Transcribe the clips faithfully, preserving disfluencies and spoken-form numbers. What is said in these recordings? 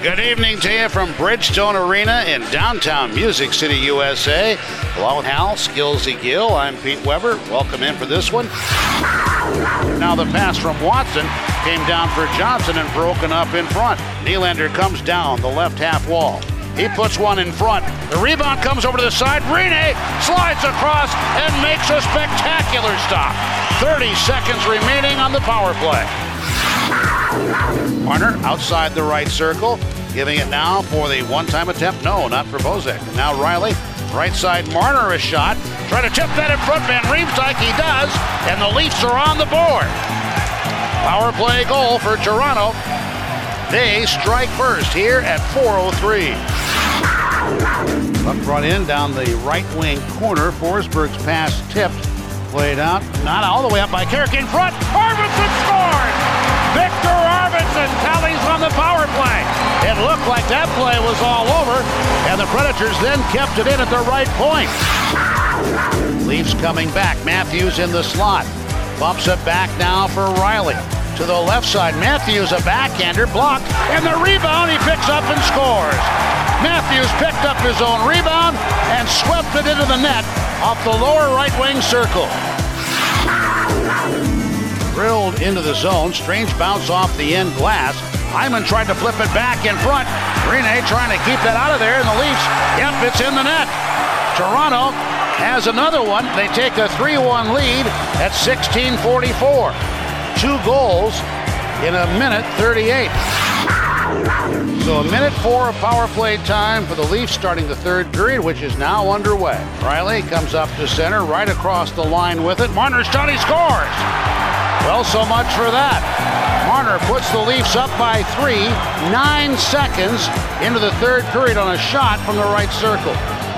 Good evening to you from Bridgestone Arena in downtown Music City, U S A. Along with Hal Skillsy Gill, I'm Pete Weber. Welcome in for this one. Now the pass from Watson came down for Johnson and broken up in front. Nylander comes down the left half wall. He puts one in front. The rebound comes over to the side. Rinne slides across and makes a spectacular stop. thirty seconds remaining on the power play. Marner outside the right circle, giving it now for the one-time attempt. No, not for Bozak. Now Riley, right side, Marner a shot. Try to tip that in front, Van Riemsdyk, he does, and the Leafs are on the board. Power play goal for Toronto. They strike first here at four oh three. Puck brought in down the right wing corner. Forsberg's pass tipped, played out, not all the way up by Carrick in front. Arvidsson scores! Victor Arvidsson tallies on the power play. It looked like that play was all over, and the Predators then kept it in at the right point. Leafs coming back. Matthews in the slot. Bumps it back now for Riley. To the left side, Matthews a backhander, blocked, and the rebound he picks up and scores. Matthews picked up his own rebound and swept it into the net off the lower right wing circle. Drilled into the zone, strange bounce off the end glass. Hyman tried to flip it back in front. Rinne trying to keep that out of there, and the Leafs, yep, it's in the net. Toronto has another one. They take a three one lead at sixteen forty-four. Two goals in a minute thirty-eight. So a minute four of power play time for the Leafs starting the third period, which is now underway. Riley comes up to center, right across the line with it. Marner's shot, he scores! Well, so much for that. Marner puts the Leafs up by three, nine seconds into the third period on a shot from the right circle.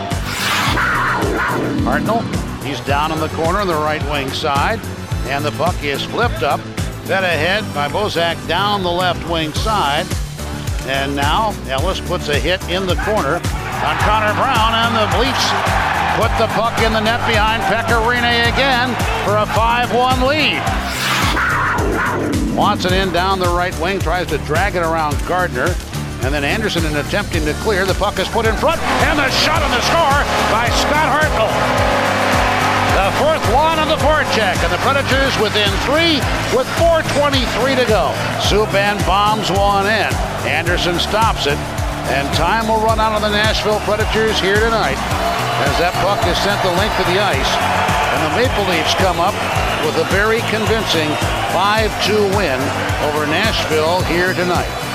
Hartnell, he's down in the corner on the right wing side, and the puck is flipped up, fed ahead by Bozak down the left wing side. And now Ellis puts a hit in the corner on Connor Brown, and the Leafs put the puck in the net behind Pekka Rinne again for a five one lead. Watson in down the right wing, tries to drag it around Gardner, and then Anderson in attempting to clear. The puck is put in front, and the shot on the score by Scott Hartnell. The fourth one on the forecheck, and the Predators within three with four twenty-three to go. Subban bombs one in. Anderson stops it, and time will run out on the Nashville Predators here tonight as that puck is sent the length of the ice, and the Maple Leafs come up with a very convincing five two win over Nashville here tonight.